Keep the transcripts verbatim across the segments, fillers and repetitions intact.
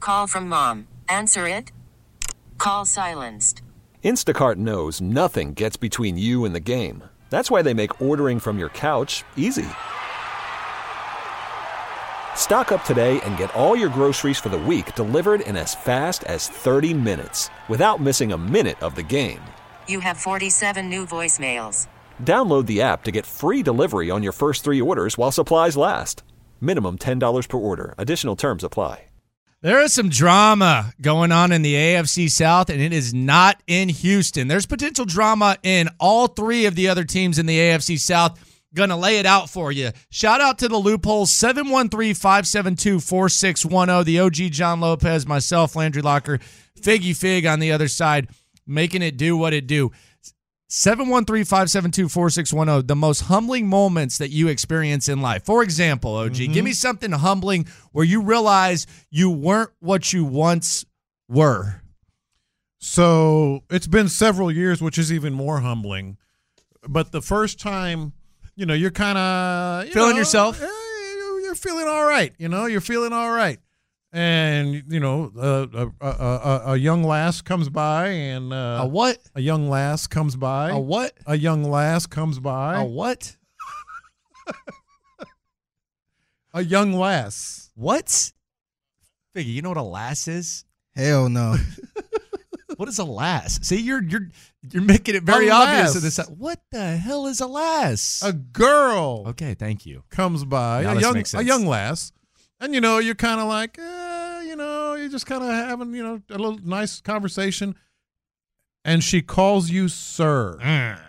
Call from mom. Answer it. Call silenced. Instacart knows nothing gets between you and the game. That's why they make ordering from your couch easy. Stock up today and get all your groceries for the week delivered in as fast as thirty minutes without missing a minute of the game. You have forty-seven new voicemails. Download the app to get free delivery on your first three orders while supplies last. Minimum ten dollars per order. Additional terms apply. There is some drama going on in the A F C South, and it is not in Houston. There's potential drama in all three of the other teams in the A F C South. Going to lay it out for you. Shout out to the Loopholes, seven one three, five seven two, four six one zero. The O G John Lopez, myself, Landry Locker, Figgy Fig on the other side, making it do what it do. seven one three, five seven two, four six one zero, the most humbling moments that you experience in life. For example, O G, mm-hmm. give me something humbling where you realize you weren't what you once were. So it's been several years, which is even more humbling. But the first time, you know, you're kind of you feeling know, yourself. You're feeling all right. You know, you're feeling all right. And, you know, uh, a, a, a, a young lass comes by and uh, a what? A young lass comes by. A what? A young lass comes by. A what? A young lass. What? Figgy, you know what a lass is? Hell no. What is a lass? See, you're you're you're making it very a obvious lass. in this. What the hell is a lass? A girl. Okay, thank you. Comes by. Now a this young makes sense. a young lass. And, you know, you're kind of like, eh, you know, you're just kind of having, you know, a little nice conversation. And she calls you sir. Mm.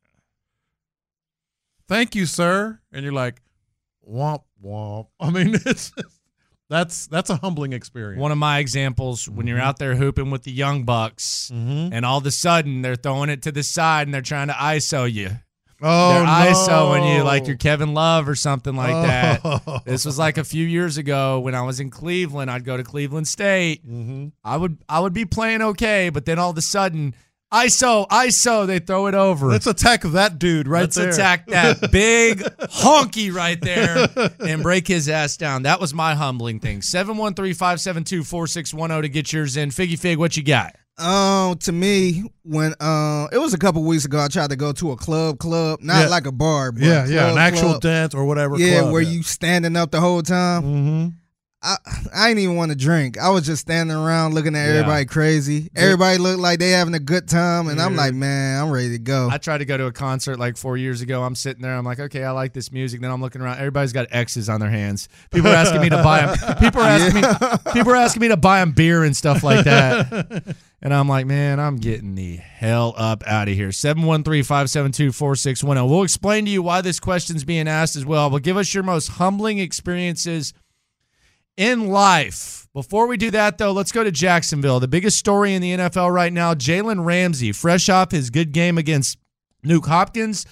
Thank you, sir. And you're like, womp, womp. I mean, it's that's that's a humbling experience. One of my examples, when you're out there hooping with the young bucks, Mm-hmm. and all of a sudden they're throwing it to the side and they're trying to I S O you. Oh, They're no. ISOing you like you're Kevin Love or something like Oh. that. This was like a few years ago when I was in Cleveland. I'd go to Cleveland State. Mm-hmm. I would I would be playing okay, but then all of a sudden, I S O, I S O, they throw it over. Let's attack that dude right Let's there. attack that big honky right there and break his ass down. That was my humbling thing. seven one three, five seven two, four six one zero to get yours in. Figgy Fig, what you got? Um, to me, when uh, it was a couple weeks ago, I tried to go to a club, club, not Yeah. like a bar, but Yeah, a yeah, club, an actual club. dance or whatever. Yeah, club, where yeah. you standing up the whole time. Mm-hmm. I I didn't even want to drink. I was just standing around looking at Yeah. everybody crazy. Everybody looked like they having a good time, and I'm Yeah. like, man, I'm ready to go. I tried to go to a concert like four years ago. I'm sitting there. I'm like, okay, I like this music. Then I'm looking around. Everybody's got X's on their hands. People are asking me to buy them. People are asking me. People are asking me to buy them beer and stuff like that. And I'm like, man, I'm getting the hell up out of here. seven one three, five seven two, four six one zero. We'll explain to you why this question's being asked as well. But give us your most humbling experiences in life. Before we do that, though, let's go to Jacksonville. The biggest story in the N F L right now, Jalen Ramsey, fresh off his good game against Nuke Hopkins.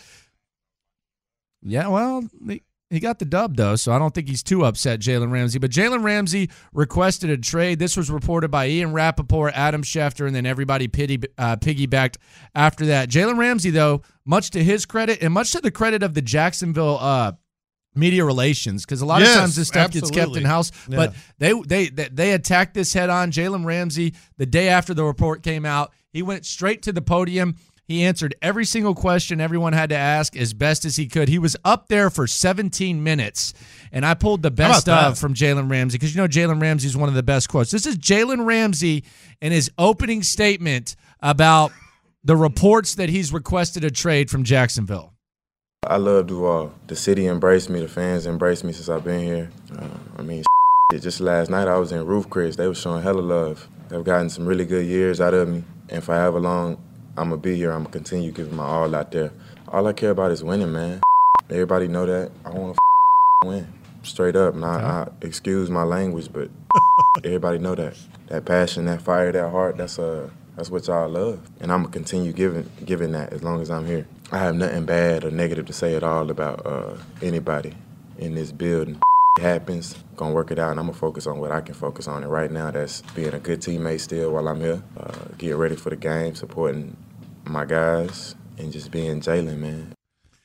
Yeah, well, he, he got the dub, though, so I don't think he's too upset, Jalen Ramsey. But Jalen Ramsey requested a trade. This was reported by Ian Rappaport, Adam Schefter, and then everybody pity, uh, piggybacked after that. Jalen Ramsey, though, much to his credit and much to the credit of the Jacksonville uh media relations, because a lot Yes, of times this stuff absolutely. gets kept in house, Yeah. but they they they, they attacked this head on. Jalen Ramsey, the day after the report came out, he went straight to the podium. He answered every single question everyone had to ask as best as he could. He was up there for seventeen minutes, and I pulled the best about of that? from Jalen Ramsey, because you know Jalen Ramsey is one of the best quotes. This is Jalen Ramsey in his opening statement about the reports that he's requested a trade from Jacksonville. I love Duval. The city embraced me. The fans embraced me since I've been here. Uh, I mean, just last night I was in Roof Chris. They were showing hella love. They've gotten some really good years out of me. And for however long I'm going to be here, I'm going to continue giving my all out there. All I care about is winning, man. Everybody know that. I want to win. Straight up. And I, I excuse my language, but everybody know that. That passion, that fire, that heart, that's uh, that's what y'all love. And I'm going to continue giving giving that as long as I'm here. I have nothing bad or negative to say at all about uh, anybody in this building. It happens, gonna work it out, and I'm gonna focus on what I can focus on. And right now, that's being a good teammate still while I'm here, uh, getting ready for the game, supporting my guys, and just being Jalen, man.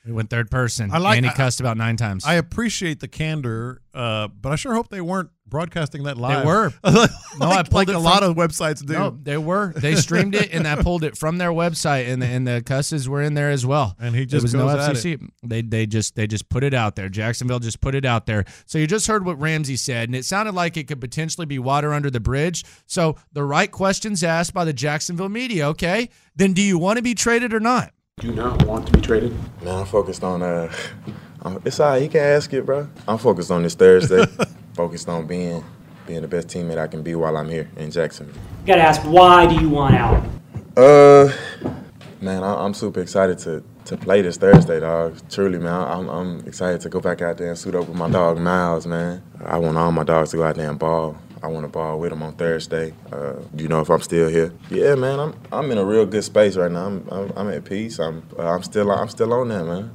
He went third person, I like- and he I- cussed about nine times. I appreciate the candor, uh, but I sure hope they weren't broadcasting that live. They were. like, No, I pulled like it a from- lot of websites do. No, they were. They streamed it, and I pulled it from their website, and the, and the cusses were in there as well. And he There just was no goes at F C C. They they just they just put it out there. Jacksonville just put it out there. So you just heard what Ramsey said, and it sounded like it could potentially be water under the bridge. So the right questions asked by the Jacksonville media. Okay, then do you want to be traded or not? Do you not want to be traded? Man, I'm focused on uh, I'm- it's all right. He can ask it, bro. I'm focused on this Thursday. Focused on being being the best teammate I can be while I'm here in Jacksonville. Got to ask, why do you want out? Uh, man, I, I'm super excited to to play this Thursday, dog. Truly, man, I'm I'm excited to go back out there and suit up with my dog Miles, man. I want all my dogs to go out there and ball. I want to ball with them on Thursday. Uh, do you know if I'm still here? Yeah, man, I'm I'm in a real good space right now. I'm I'm, I'm at peace. I'm uh, I'm still I'm still on that, man.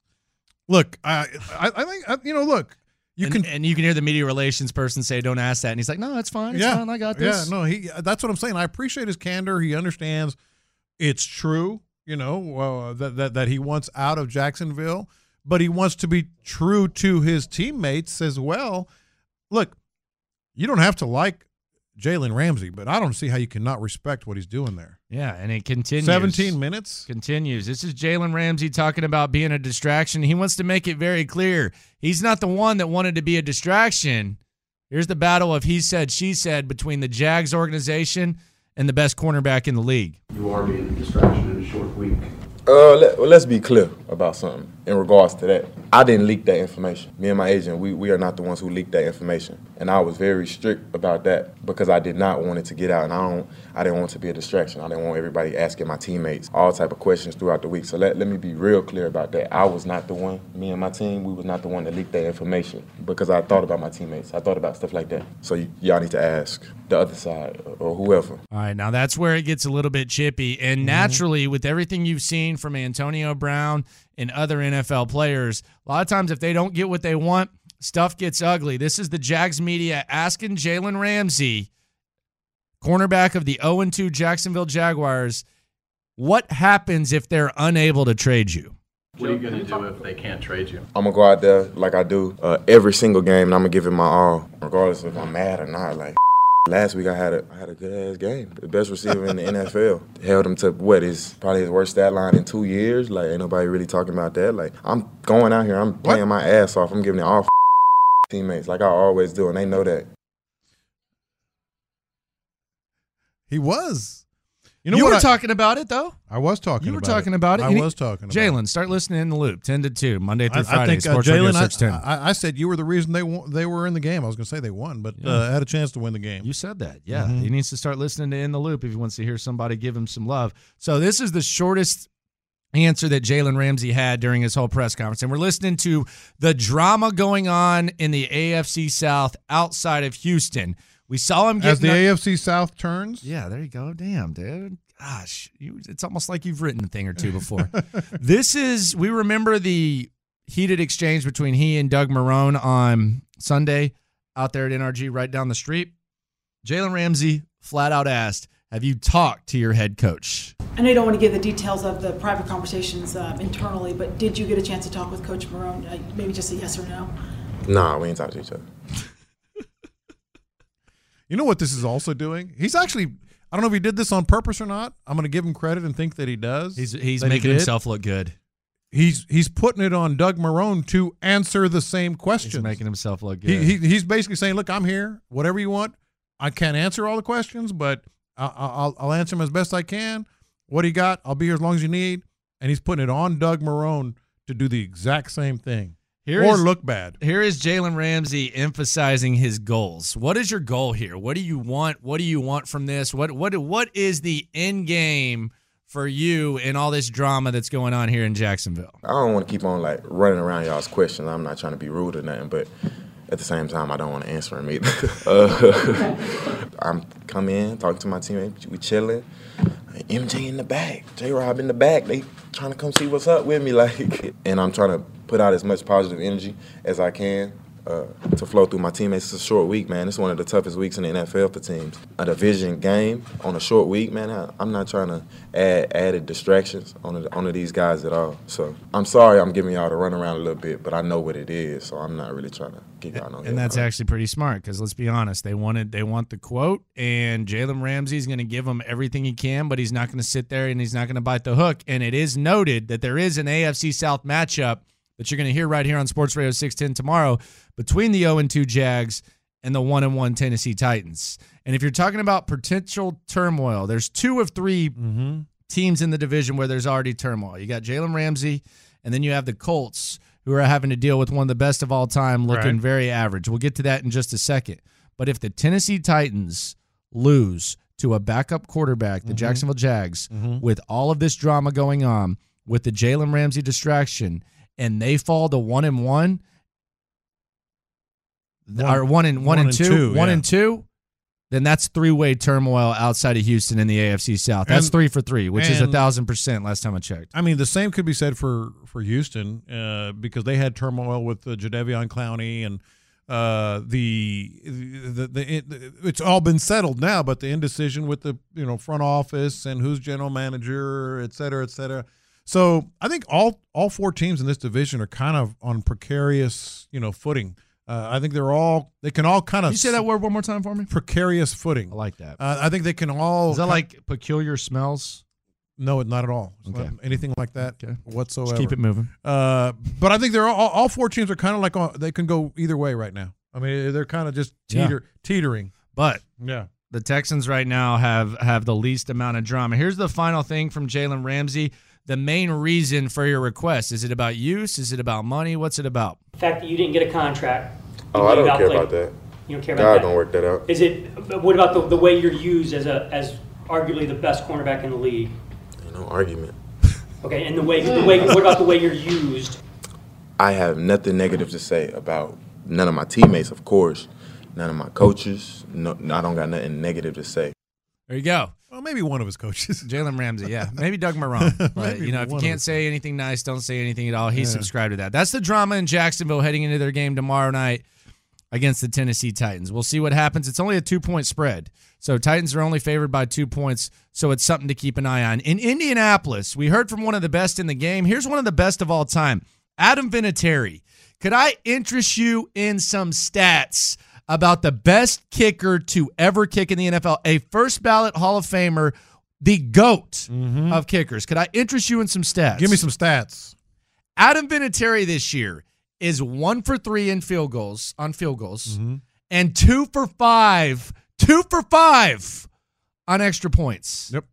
Look, I I, I think I, you know. Look, you and, can. and you can hear the media relations person say, "Don't ask that," and he's like, "No, it's fine. It's yeah, fine. I got this." Yeah, no, he. That's what I'm saying. I appreciate his candor. He understands it's true. You know uh, that that that he wants out of Jacksonville, but he wants to be true to his teammates as well. Look, you don't have to like Jalen Ramsey, but I don't see how you cannot respect what he's doing there. Yeah, and it continues. seventeen minutes. Continues. This is Jalen Ramsey talking about being a distraction. He wants to make it very clear. He's not the one that wanted to be a distraction. Here's the battle of he said, she said between the Jags organization and the best cornerback in the league. You are being a distraction in a short week. Uh, let, well, let's be clear about something in regards to that. I didn't leak that information. Me and my agent, we, we are not the ones who leaked that information. And I was very strict about that because I did not want it to get out. And I don't, I didn't want it to be a distraction. I didn't want everybody asking my teammates all type of questions throughout the week. So let, let me be real clear about that. I was not the one, me and my team, we was not the one that leaked that information because I thought about my teammates. I thought about stuff like that. So y- y'all need to ask the other side or whoever. All right, now that's where it gets a little bit chippy. And naturally, with everything you've seen from Antonio Brown and other N F L players, a lot of times if they don't get what they want, stuff gets ugly. This is the Jags media asking Jalen Ramsey, cornerback of the oh and two Jacksonville Jaguars, what happens if they're unable to trade you? What are you going to do if they can't trade you? I'm going to go out there like I do uh, every single game, and I'm going to give it my all, regardless if I'm mad or not. Like, last week I had a I had a good-ass game. The best receiver in the N F L. Held him to, what, is probably his worst stat line in two years. Like, ain't nobody really talking about that. Like, I'm going out here. I'm playing my ass off. I'm giving it all teammates like I always do, and they know that. He was. You know you what were I, talking about it, though. I was talking You were about talking it. about it. I And he- was talking about Jalen, it. start listening in the loop, ten to two, Monday through I, Friday. I think uh, Sports Radio Jalen, Search ten. I, I, I said you were the reason they won, they were in the game. I was going to say they won, but Yeah. uh, had a chance to win the game. You said that. Yeah. Mhm. He needs to start listening to In the Loop if he wants to hear somebody give him some love. So this is the shortest answer that Jalen Ramsey had during his whole press conference. And we're listening to the drama going on in the A F C South outside of Houston. We saw him get As the A F C South turns. Yeah, there you go. Damn, dude. Gosh, you, it's almost like you've written a thing or two before. This is, we remember the heated exchange between he and Doug Marrone on Sunday out there at N R G right down the street. Jalen Ramsey flat out asked, have you talked to your head coach? I know you don't want to give the details of the private conversations um, internally, but did you get a chance to talk with Coach Marrone? Uh, maybe just a yes or no? Nah, we ain't talk to each other. You know what this is also doing? He's actually, I don't know if he did this on purpose or not. I'm going to give him credit and think that he does. He's he's that he making did. himself look good. He's he's putting it on Doug Marrone to answer the same questions. He's making himself look good. He, he he's basically saying, "Look, I'm here. Whatever you want. I can't answer all the questions, but I'll I'll, I'll answer them as best I can. What do you got? I'll be here as long as you need." And he's putting it on Doug Marrone to do the exact same thing. Here or is- look bad. Here is Jalen Ramsey emphasizing his goals. What is your goal here? What do you want? What do you want from this? What what what is the end game for you in all this drama that's going on here in Jacksonville? I don't want to keep on like running around y'all's questions. I'm not trying to be rude or nothing, but at the same time, I don't want to answer them either. uh, I'm come in, talk to my teammates, we chilling. M J in the back, J Rob in the back. They trying to come see what's up with me, like, and I'm trying to put out as much positive energy as I can uh, to flow through my teammates. It's a short week, man. It's one of the toughest weeks in the N F L for teams. A division game on a short week, man. I, I'm not trying to add added distractions on the, onto these guys at all. So I'm sorry I'm giving y'all to run around a little bit, but I know what it is, so I'm not really trying to give y'all no. And that's actually pretty smart because let's be honest, they wanted they want the quote, and Jalen Ramsey's going to give them everything he can, but he's not going to sit there and he's not going to bite the hook. And it is noted that there is an A F C South matchup that you're going to hear right here on Sports Radio six ten tomorrow between the oh and two Jags and the one and one Tennessee Titans. And if you're talking about potential turmoil, there's two of three mm-hmm. teams in the division where there's already turmoil. You got Jalen Ramsey, and then you have the Colts, who are having to deal with one of the best of all time, looking right. very average. We'll get to that in just a second. But if the Tennessee Titans lose to a backup quarterback, the mm-hmm. Jacksonville Jags, mm-hmm. with all of this drama going on, with the Jalen Ramsey distraction, and they fall to one and one, one or one and one, one and, and two, two one yeah. and two, then that's three-way turmoil outside of Houston in the A F C South. That's and, three for three, which is a thousand percent last time I checked. I mean, the same could be said for for Houston uh, because they had turmoil with uh, Jadeveon Clowney and uh, the the, the it, it's all been settled now, but the indecision with the you know front office and who's general manager, et cetera, et cetera. So I think all all four teams in this division are kind of on precarious, you know, footing. Uh, I think they're all they can all kind of. Can you say that word one more time for me? Precarious footing. I like that. Uh, I think they can all. Is that like peculiar smells? No, not at all. It's okay. not anything like that okay. whatsoever. Just keep it moving. Uh, but I think they're all, all four teams are kind of like uh, they can go either way right now. I mean, they're kind of just teeter yeah. teetering. But yeah. the Texans right now have have the least amount of drama. Here's the final thing from Jalen Ramsey. The main reason for your request, is it about use? Is it about money? What's it about? The fact that you didn't get a contract. Oh, I don't care played. about that. You don't care about God that? God don't work that out. Is it? What about the, the way you're used as a as arguably the best cornerback in the league? No argument. Okay, and the way the way what about the way you're used? I have nothing negative to say about none of my teammates, of course. None of my coaches. No, I don't got nothing negative to say. There you go. Well, maybe one of his coaches. Jalen Ramsey, yeah. Maybe Doug Marrone. But, you know, if you can't say anything nice, don't say anything at all. He's yeah. subscribed to that. That's the drama in Jacksonville heading into their game tomorrow night against the Tennessee Titans. We'll see what happens. It's only a two-point spread. So Titans are only favored by two points, so it's something to keep an eye on. In Indianapolis, we heard from one of the best in the game. Here's one of the best of all time, Adam Vinatieri. Could I interest you in some stats about the best kicker to ever kick in the N F L, a first-ballot Hall of Famer, the GOAT mm-hmm. of kickers? Could I interest you in some stats? Give me some stats. Adam Vinatieri this year is one for three in field goals, on field goals, mm-hmm. and two for five, two for five on extra points. Yep.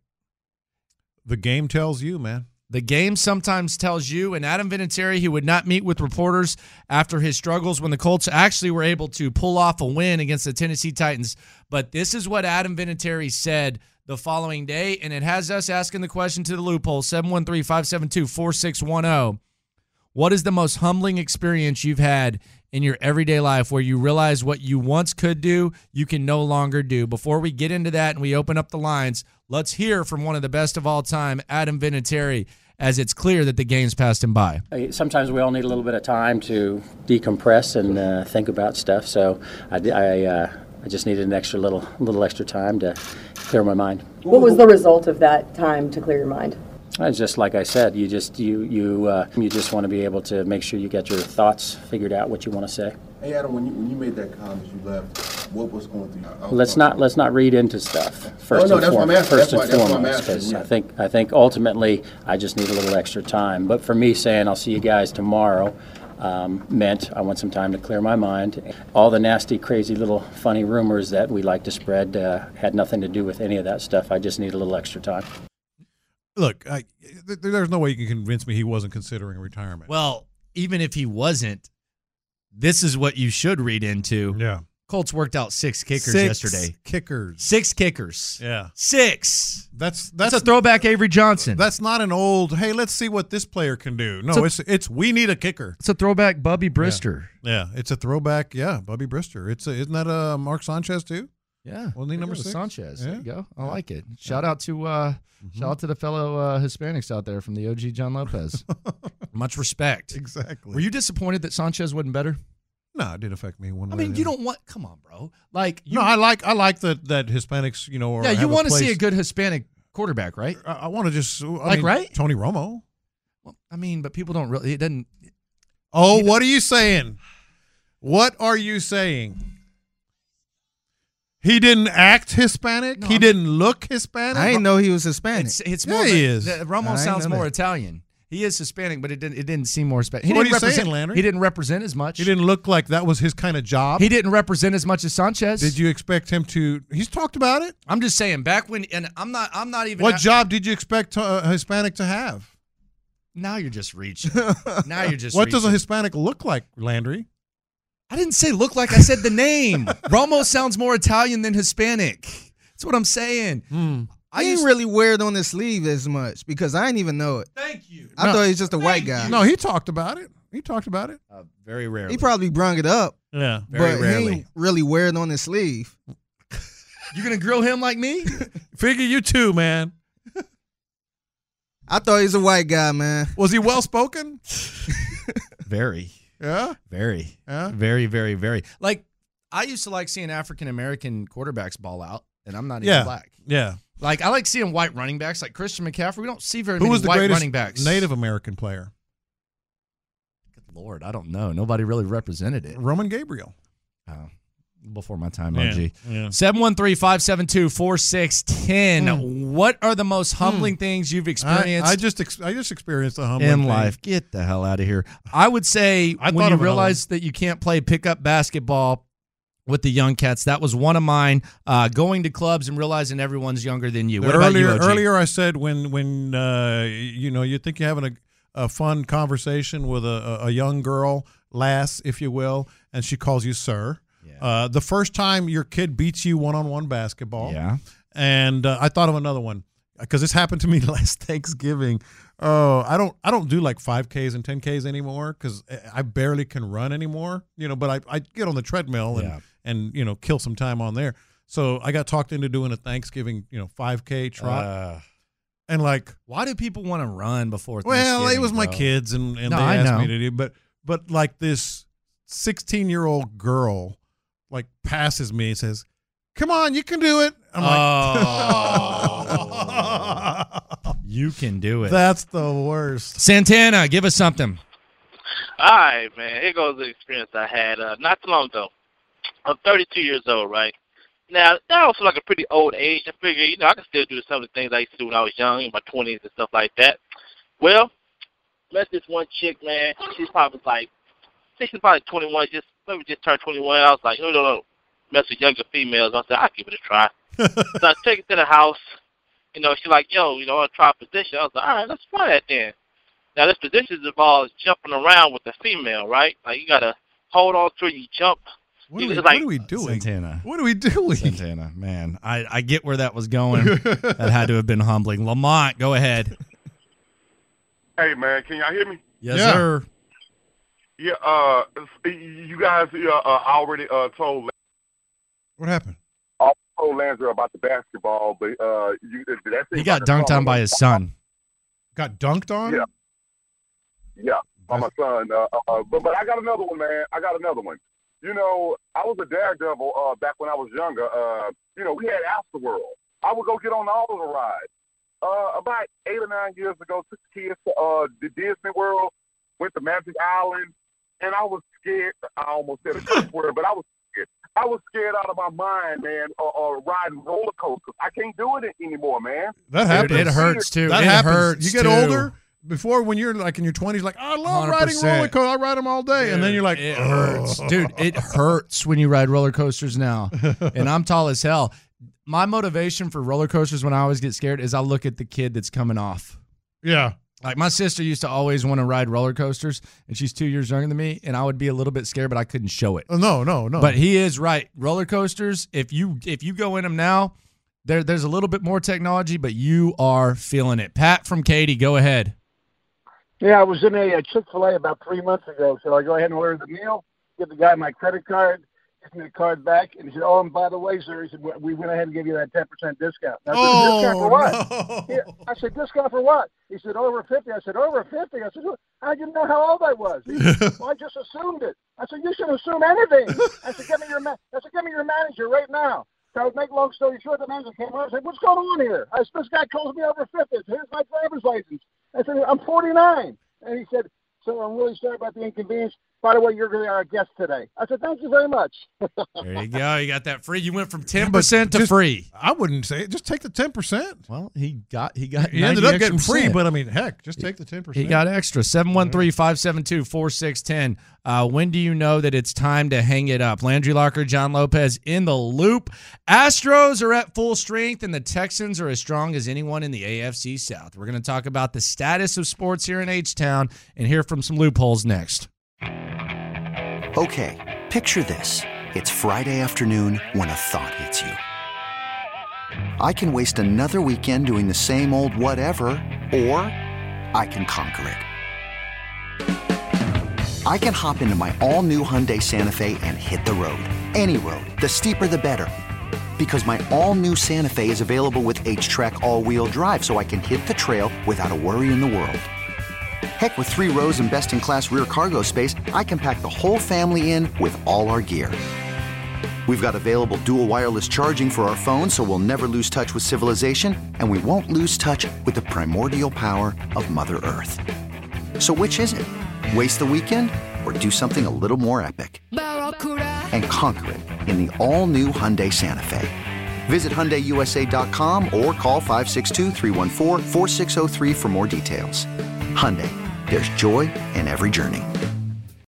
The game tells you, man. The game sometimes tells you, and Adam Vinatieri, he would not meet with reporters after his struggles when the Colts actually were able to pull off a win against the Tennessee Titans. But this is what Adam Vinatieri said the following day, and it has us asking the question to the loophole, seven one three, five seven two, four six one zero. What is the most humbling experience you've had in your everyday life where you realize what you once could do, you can no longer do? Before we get into that and we open up the lines, let's hear from one of the best of all time, Adam Vinatieri, as it's clear that the game's passed him by. Sometimes we all need a little bit of time to decompress and uh, think about stuff. So I, I, uh, I just needed an extra little, little extra time to clear my mind. What was the result of that time to clear your mind? It's just like I said, you just you you uh, you just want to be able to make sure you get your thoughts figured out, what you want to say. Hey Adam, when you when you made that comment, you left. What was going through your? Let's not let's not read into stuff first oh, no, and, that's form, what I'm asking. first that's and why, foremost, because yeah. I think I think ultimately I just need a little extra time. But for me, saying I'll see you guys tomorrow um, meant I want some time to clear my mind. All the nasty, crazy little funny rumors that we like to spread uh, had nothing to do with any of that stuff. I just need a little extra time. Look, I, th- there's no way you can convince me he wasn't considering retirement. Well, even if he wasn't, this is what you should read into. Yeah. Colts worked out six kickers six yesterday. kickers. Six kickers. Yeah. Six. That's that's, that's a throwback Avery Johnson. That's not an old, hey, let's see what this player can do. No, it's it's, it's we need a kicker. It's a throwback Bubby Brister. Yeah, yeah it's a throwback, yeah, Bubby Brister. It's a, isn't that a Mark Sanchez too? Yeah. Wasn't he number six? Sanchez. Yeah. There you go. I like it. Shout out to uh, mm-hmm. shout out to the fellow uh, Hispanics out there from the O G John Lopez. Much respect. Exactly. Were you disappointed that Sanchez wasn't better? No, it didn't affect me one I way. mean, or you the other. don't want. Come on, bro. Like, you, No, I like I like that that Hispanics, you know, or yeah, you have want to see place- a good Hispanic quarterback, right? I, I want to just I Like, mean, right? Tony Romo. Well, I mean, but people don't really. It doesn't. Oh, what are you saying? What are you saying? He didn't act Hispanic. No, he I'm- didn't look Hispanic. I didn't know he was Hispanic. It's it's Yeah, more. he of a- is. the- I Romo didn't sounds know more that. Italian. He is Hispanic, but it didn't. It didn't seem more Hispanic. He What didn't are you represent. saying, Landry? He didn't represent as much. He didn't look like that was his kind of job. He didn't represent as much as Sanchez. Did you expect him to? He's talked about it. I'm just saying. Back when, and I'm not. I'm not even. What at- job did you expect uh, a Hispanic to have? Now you're just reaching. now you're just. What does a reaching. Hispanic look like, Landry? I didn't say look like. I said the name. Romo sounds more Italian than Hispanic. That's what I'm saying. Hmm. I He used ain't really wear it on his sleeve as much because I didn't even know it. Thank you. I No. thought he was just a white guy. No, he talked about it. He talked about it. Uh, very rarely. He probably brung it up, Yeah. Very but rarely. he ain't really wear it on his sleeve. You gonna grill him like me? Figure you too, man. I thought he was a white guy, man. Was he well spoken? Very, Yeah. very, Yeah. very, very, very. Like I used to like seeing African American quarterbacks ball out, and I'm not even Yeah. black. Yeah. Like I like seeing white running backs, like Christian McCaffrey. We don't see very Who many was the white greatest running backs. Native American player? Good Lord, I don't know. Nobody really represented it. Roman Gabriel. Oh, before my time, Yeah, O G. yeah. seven one three, five seven two, four six one zero. Mm. What are the most humbling things you've I, experienced I just ex- I just experienced a humbling in thing. life? Get the hell out of here. I would say I when thought you of another realize that you can't play pickup basketball with the young cats, that was one of mine. Uh, going to clubs and realizing everyone's younger than you. What earlier, about you, O G? earlier I said when when uh, you know you think you're having a, a fun conversation with a, a, a young girl, lass, if you will, and she calls you sir. Yeah. Uh, the first time your kid beats you one on one basketball. Yeah. And uh, I thought of another one because this happened to me last Thanksgiving. Oh, I don't I don't do like five Ks and ten Ks anymore because I barely can run anymore. You know, but I, I get on the treadmill and Yeah. and you know kill some time on there. So I got talked into doing a Thanksgiving you know five K trot Uh, and like why do people want to run before well it Thanksgiving, was my bro? kids and and No, they I asked know. me to do but but like this sixteen year old girl like passes me and says, "Come on, you can do it." I'm like, You can do it. that's the worst. Santana, give us something. All right, man. Here goes the experience I had uh, not too long ago. I'm thirty-two years old, right? Now, that also like a pretty old age. I figure, you know, I can still do some of the things I used to do when I was young, in my twenties and stuff like that. Well, met this one chick, man. She's probably like, I think she's probably twenty-one, just maybe just turned twenty-one. I was like, no, no, no. Mess with younger females. I said, I'll give it a try. So I take it to the house. You know, she's like, yo, you know, I want to try a position. I was like, all right, let's try that then. Now, this position involves jumping around with the female, right? Like, you got to hold on to it, you jump. What are, You- we, it's what like, are we doing? Santana. What are we doing? Santana, man. I, I get where that was going. That had to have been humbling. Lamont, go ahead. Hey, man, can y'all hear me? Yes, Yeah. sir. Yeah, uh, you guys uh, uh, already uh, told What happened? I told Landry about the basketball, but uh, you, that He got dunked on by his son. Got dunked on? Yeah. Yeah, by my son. Uh, uh, but but I got another one, man. I got another one. You know, I was a daredevil uh, back when I was younger. Uh, you know, we had Astroworld. I would go get on all of the rides. Uh, about eight or nine years ago, took the kids to uh, the Disney World, went to Magic Island, and I was scared. I almost said a curse word, but I was scared. I was scared out of my mind, man, uh, uh, riding roller coasters. I can't do it anymore, man. That happens. It hurts, too. That It happens. hurts, You get too. older. Before, when you're like in your twenties, like I love one hundred riding percent. roller coasters. I ride them all day, and then you're like, It hurts. Dude, it hurts when you ride roller coasters now. And I'm tall as hell. My motivation for roller coasters when I always get scared is I look at the kid that's coming off. Yeah. Like my sister used to always want to ride roller coasters, and she's two years younger than me, and I would be a little bit scared, but I couldn't show it. Oh, no, no, no. But he is right. Roller coasters, if you if you go in them now, there there's a little bit more technology, but you are feeling it. Pat from Katy, go ahead. Yeah, I was in a, a Chick-fil-A about three months ago, so I go ahead and order the meal, give the guy my credit card, gives me the card back, and he said, "Oh, and by the way, sir," he said, "we went ahead and gave you that ten percent discount." I said, Oh, discount for what? no. Yeah. I said, discount for what? He said, over fifty. I said, over fifty? I said, I didn't know how old I was. He said, well, I just assumed it. I said, you shouldn't assume anything. I said, give me your, ma- I said, give me your manager right now. So I would make long story short, the manager came over. I said, what's going on here? I said, this guy calls me over fifty. Here's my driver's license. I said, I'm forty-nine. And he said, so I'm really sorry about the inconvenience. By the way, you're going to be our guest today. I said, thank you very much. There you go. You got that free. You went from ten percent to just- free. I wouldn't say it. Just take the ten percent. Well, he got he got He ended ninety up getting extra free, percent. but I mean, heck, just take the ten percent. He got extra. seven one three, five seven two, four six one zero. Uh, when do you know that it's time to hang it up? Landry Locker, John Lopez in the loop. Astros are at full strength, and the Texans are as strong as anyone in the A F C South. We're going to talk about the status of sports here in H-Town and hear from some loopholes next. Okay, picture this. It's Friday afternoon when a thought hits you. I can waste another weekend doing the same old whatever, or I can conquer it. I can hop into my all-new Hyundai Santa Fe and hit the road. Any road. The steeper, the better. Because my all-new Santa Fe is available with H-Track all-wheel drive, so I can hit the trail without a worry in the world. Heck, with three rows and best-in-class rear cargo space, I can pack the whole family in with all our gear. We've got available dual wireless charging for our phones, so we'll never lose touch with civilization, and we won't lose touch with the primordial power of Mother Earth. So which is it? Waste the weekend or do something a little more epic? And conquer it in the all-new Hyundai Santa Fe. Visit Hyundai U S A dot com or call five six two, three one four, four six zero three for more details. Hyundai, there's joy in every journey.